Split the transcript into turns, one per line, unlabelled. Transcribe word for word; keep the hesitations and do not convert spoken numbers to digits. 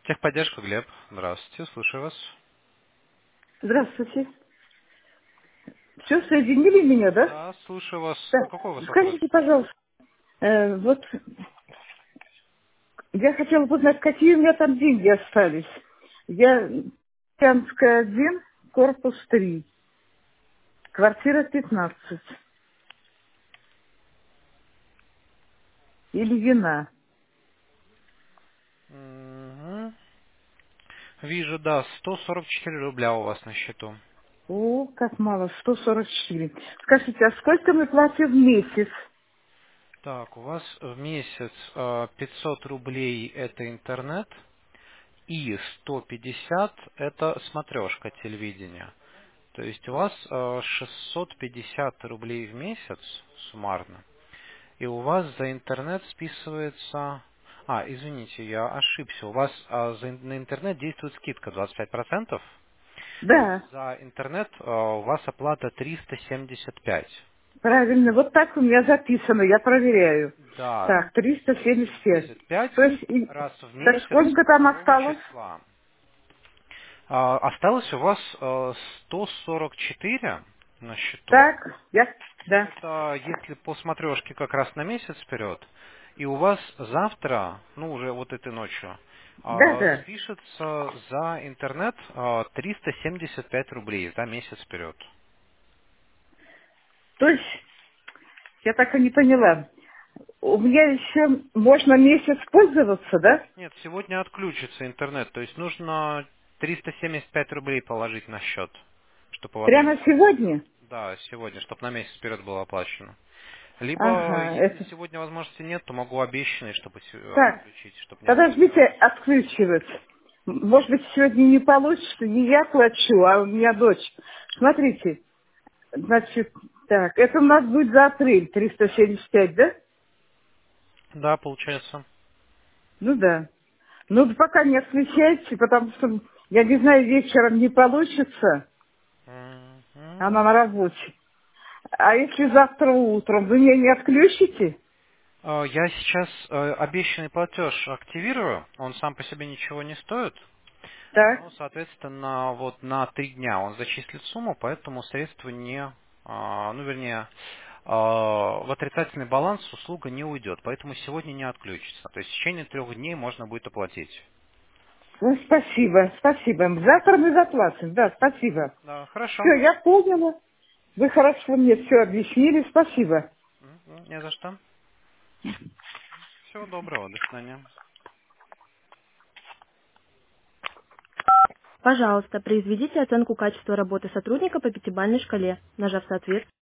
Техподдержка, Глеб. Здравствуйте, слушаю вас.
Здравствуйте. Все, соединили меня, да?
Да, слушаю вас.
Так,
Какой у вас вопрос?
скажите, пожалуйста, э, вот я хотела бы узнать, какие у меня там деньги остались. Я Камская один, корпус три, квартира пятнадцать. Или вина.
Мгм. Вижу, да, сто сорок четыре рубля у вас на счету.
О, как мало, сто сорок четыре. Скажите, а сколько мы платим в месяц?
Так, у вас в месяц э, пятьсот рублей это интернет и сто пятьдесят это смотрешка телевидения. То есть у вас э, шестьсот пятьдесят рублей в месяц суммарно. И у вас за интернет списывается... А, извините, я ошибся. У вас а, за, ин- на интернет действует скидка двадцать пять процентов. То есть
Да,
за интернет а, у вас оплата триста семьдесят пять.
правильно, вот так у меня записано, я проверяю.
Да,
Так, триста
триста
семьдесят пять.
семьдесят пять
То есть, и-
раз в
так
месяц
сколько
до
там
второго
осталось?
числа. А, осталось у вас а, сто сорок четыре на счету.
Так, я, да,
Это если по смотрешке как раз на месяц вперед, и у вас завтра, ну уже вот этой ночью,
да,
а,
да.
спишется за интернет а, триста семьдесят пять рублей за месяц вперед.
То есть, я так и не поняла. У меня еще можно месяц пользоваться, да?
Нет, сегодня отключится интернет, то есть нужно триста семьдесят пять рублей положить на счет, чтобы у вас
Прямо
месяц...
сегодня?
Да, сегодня, чтобы на месяц вперед было оплачено. Либо,
Ага,
если
это...
сегодня возможности нет, то могу обещанный, чтобы се-
Так,
отключить, чтобы не
подождите
отключалось.
отключивать. М- Может быть, сегодня не получится, не я плачу, а у меня дочь. Смотрите, значит, так, это у нас будет за апрель триста семьдесят пять, да?
Да, получается.
Ну да. Ну, да пока не отключайте, потому что, я не знаю, вечером не получится,
Мгм.
она на работе. А если завтра утром вы меня не отключите?
Э, Я сейчас э, обещанный платеж активирую, он сам по себе ничего не стоит,
Так,
но, соответственно, вот на три дня он зачислит сумму, поэтому средства не, а, ну, вернее, а, в отрицательный баланс услуга не уйдет, поэтому сегодня не отключится. То есть в течение трех дней можно будет оплатить.
ну спасибо, спасибо. Завтра мы заплатим, да, спасибо.
Да, хорошо.
Все, я поняла. Вы хорошо мне все объяснили, спасибо.
Мгм, не за что. Всего доброго, до свидания.
Пожалуйста, произведите оценку качества работы сотрудника по пятибалльной шкале, нажав соответствие.